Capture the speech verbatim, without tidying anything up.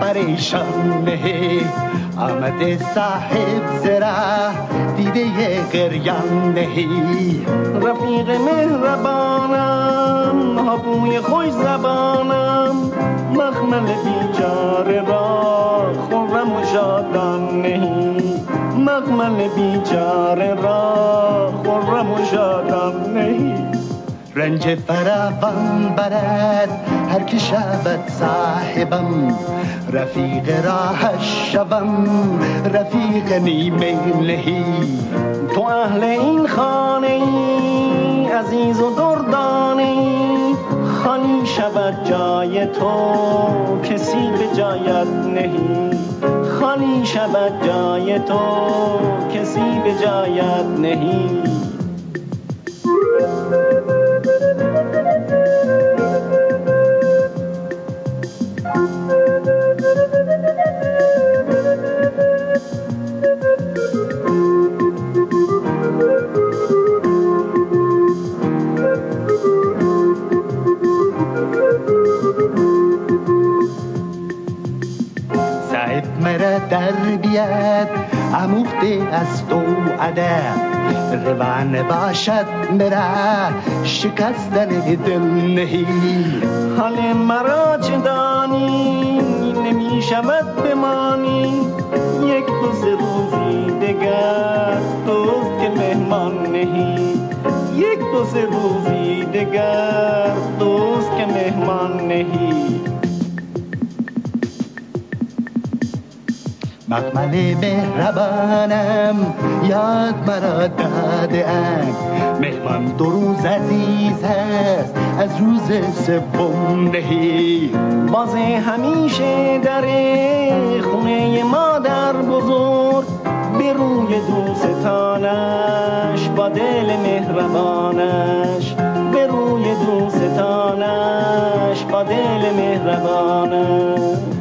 پریشان نهی آمده صاحب زره دیده گریان نهی رفیق مهربانم هاپوی خوش زبانم مخمل بیچاره را خرم و شادان نهی مخمل بیچاره را خرم و شادان نهی رنج فراوان برد هر که شود صاحبم رفیق راهش شوم رفیق نیمه نهی تو اهل این خانه ای عزیز و دردانه ای خالی شود جای تو کسی به جایت نهی خالی شود جای تو کسی به جایت نهی صاحب مرا تربیت آموخته است و ادب روان باشد مرا شکستن دل نهی حال مرا چه دانی نمی شود بمانی یک دو سه روزی دگر دوست که مهمان نهی یک دو سه روزی دگر دوست که مهمان نهی مخمل مهربانم یاد مرا داده اند مهمان دو روز عزیز است از روز سوم نهی باز همیشه در خونه مادر بزرگ به روی دوستانش با دل مهربانش به روی دوستانش با دل مهربانش